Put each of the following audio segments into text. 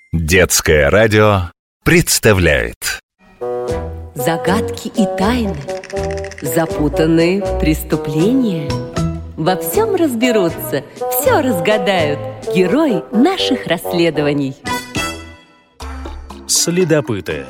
Детское радио представляет Загадки и тайны, запутанные преступления. Во всем разберутся, все разгадают герои наших расследований. Следопыты.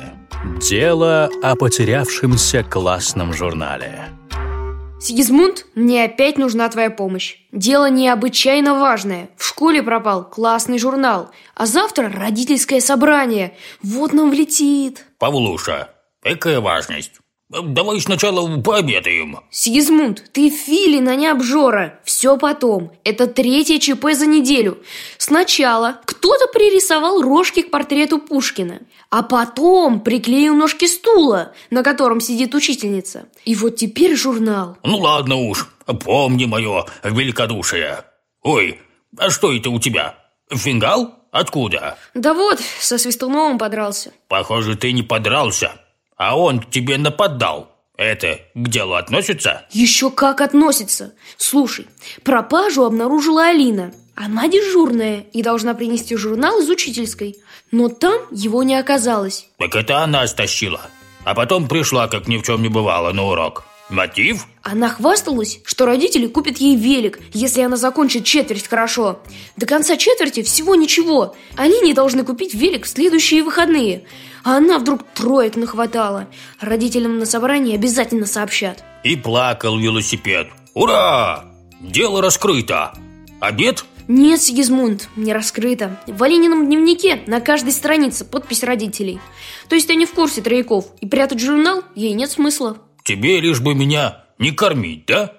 Дело о потерявшемся классном журнале. Сигизмунд, мне опять нужна твоя помощь. Дело необычайно важное. В школе пропал классный журнал, а завтра родительское собрание. Вот нам влетит. Павлуша, какая важность? Давай сначала пообедаем. Сигизмунд, ты филин, а не обжора. Все потом. Это 3-е ЧП за неделю. Сначала кто-то пририсовал рожки к портрету Пушкина, а потом приклеил ножки стула, на котором сидит учительница. И вот теперь журнал. Ну ладно уж, помни мое великодушие. Ой, а что это у тебя? Фингал? Откуда? Да вот, со Свистуновым подрался. Похоже, ты не подрался, а он тебе нападал. Это к делу относится? Еще как относится. Слушай, пропажу обнаружила Алина. Она дежурная и должна принести журнал из учительской. Но там его не оказалось. Так это она стащила, а потом пришла, как ни в чем не бывало, на урок. Мотив? Она хвасталась, что родители купят ей велик, если она закончит четверть хорошо. До конца четверти всего ничего. Алине должны купить велик в следующие выходные. А она вдруг 3 нахватала. Родителям на собрании обязательно сообщат. И плакал велосипед. Ура! Дело раскрыто. Обед? Нет, Сигизмунд, не раскрыто. В Алинином дневнике на каждой странице подпись родителей. То есть они в курсе трояков, и прятать журнал ей нет смысла. Тебе лишь бы меня не кормить, да?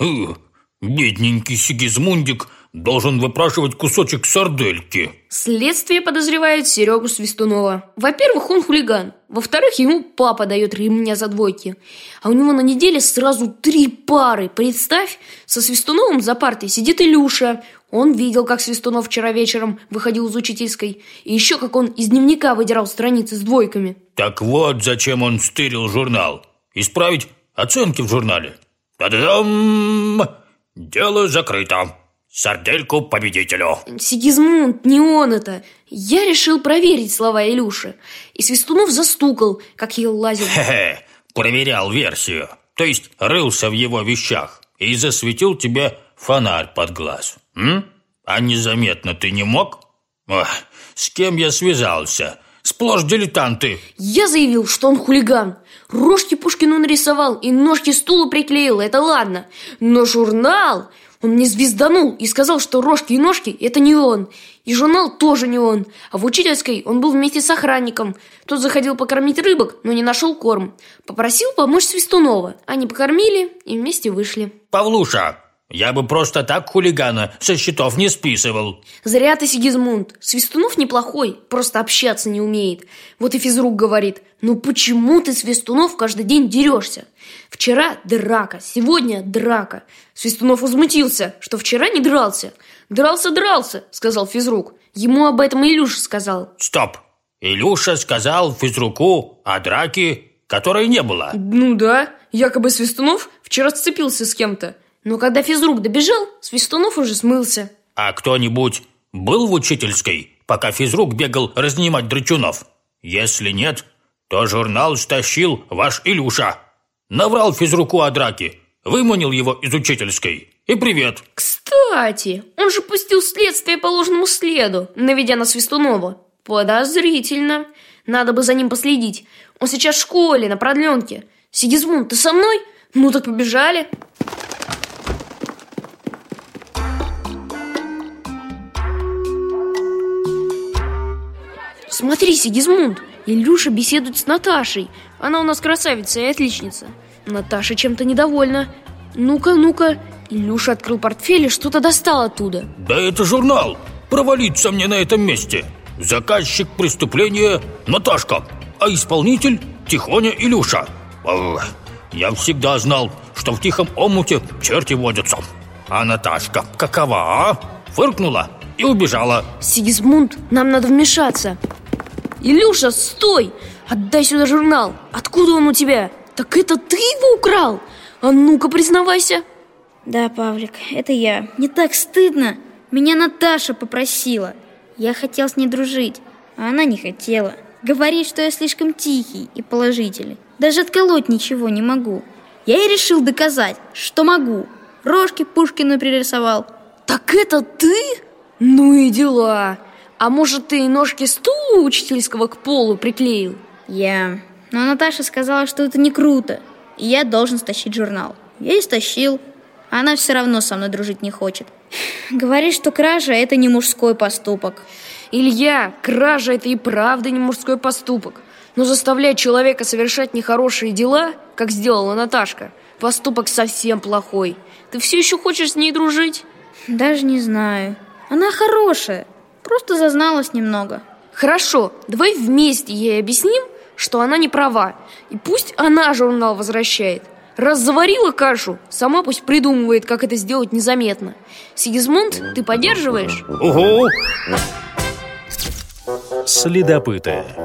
Бедненький Сигизмундик должен выпрашивать кусочек сардельки. Следствие подозревает Серегу Свистунова. Во-первых, он хулиган. Во-вторых, ему папа дает ремня за двойки. А у него на неделе сразу 3 пары. Представь, со Свистуновым за партой сидит Илюша. Он видел, как Свистунов вчера вечером выходил из учительской. И еще как он из дневника выдирал страницы с двойками. Так вот, зачем он стырил журнал. Исправить оценки в журнале. Та-дам! Дело закрыто. Сардельку победителю. Сигизмунд, не он это. Я решил проверить слова Илюши. И Свистунов застукал, как я лазил. Проверял версию. То есть рылся в его вещах и засветил тебе фонарь под глаз. А незаметно ты не мог? Ох, с кем я связался? Сплошь дилетанты. Я заявил, что он хулиган. Рожки Пушкину нарисовал и ножки стула приклеил, это ладно. Но журнал... Он мне звезданул и сказал, что рожки и ножки – это не он. И журнал тоже не он. А в учительской он был вместе с охранником. Тот заходил покормить рыбок, но не нашел корм. Попросил помочь Свистунова. Они покормили и вместе вышли. Павлуша, я бы просто так хулигана со счетов не списывал. Зря ты, Сигизмунд. Свистунов неплохой, просто общаться не умеет. Вот и физрук говорит: ну почему ты, Свистунов, каждый день дерешься? Вчера драка, сегодня драка. Свистунов возмутился, что вчера не дрался. Дрался, сказал физрук. Ему об этом Илюша сказал. Стоп! Илюша сказал физруку о драке, которой не было. Ну да, якобы Свистунов вчера сцепился с кем-то. Но когда физрук добежал, Свистунов уже смылся. А кто-нибудь был в учительской, пока физрук бегал разнимать драчунов? Если нет, то журнал стащил ваш Илюша. Наврал физруку о драке, выманил его из учительской. И привет. Кстати, он же пустил следствие по ложному следу, наведя на Свистунова. Подозрительно. Надо бы за ним последить. Он сейчас в школе, на продленке. Сигизмунд, ты со мной? Ну так побежали. Смотри, Сигизмунд, Илюша беседует с Наташей. Она у нас красавица и отличница. Наташа чем-то недовольна. Ну-ка. Илюша открыл портфель и что-то достал оттуда. Да это журнал. Провалиться мне на этом месте. Заказчик преступления Наташка, а исполнитель Тихоня Илюша. Я всегда знал, что в тихом омуте черти водятся. А Наташка какова, а? Фыркнула и убежала. Сигизмунд, нам надо вмешаться. Илюша, стой! Отдай сюда журнал. Откуда он у тебя? Так это ты его украл? А ну-ка, признавайся. Да, Павлик, это я. Мне так стыдно. Меня Наташа попросила. Я хотел с ней дружить. а она не хотела. Говорит, что я слишком тихий и положительный. Даже отколоть ничего не могу. Я и решил доказать, что могу. Рожки Пушкину пририсовал. Так это ты? Ну и дела. А может, ты ножки стула учительского к полу приклеил? Но Наташа сказала, что это не круто, и я должен стащить журнал. Я и стащил. А она все равно со мной дружить не хочет. Говорит, что кража – это не мужской поступок. Илья, кража – это и правда не мужской поступок. Но заставлять человека совершать нехорошие дела, как сделала Наташка, поступок совсем плохой. Ты все еще хочешь с ней дружить? Даже не знаю. Она хорошая, просто зазналась немного. Хорошо, давай вместе ей объясним, что она не права. И пусть она журнал возвращает. Раз заварила кашу, сама пусть придумывает, как это сделать незаметно. Сигизмунд, ты поддерживаешь? Угу. Следопыты.